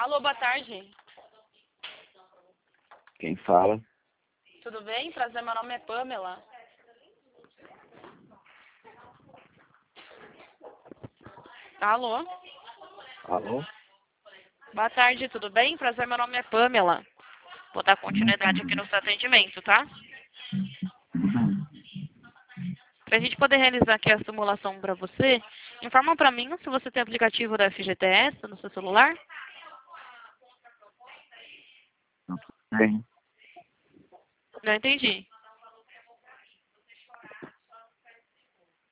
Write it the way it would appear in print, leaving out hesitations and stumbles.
Alô, boa tarde. Quem fala? Tudo bem? Prazer, meu nome é Pamela. Alô? Alô? Boa tarde, tudo bem? Prazer, meu nome é Pamela. Vou dar continuidade aqui no seu atendimento, tá? Pra gente poder realizar aqui a simulação pra você, informa pra mim se você tem aplicativo da FGTS no seu celular. Tem. Não entendi.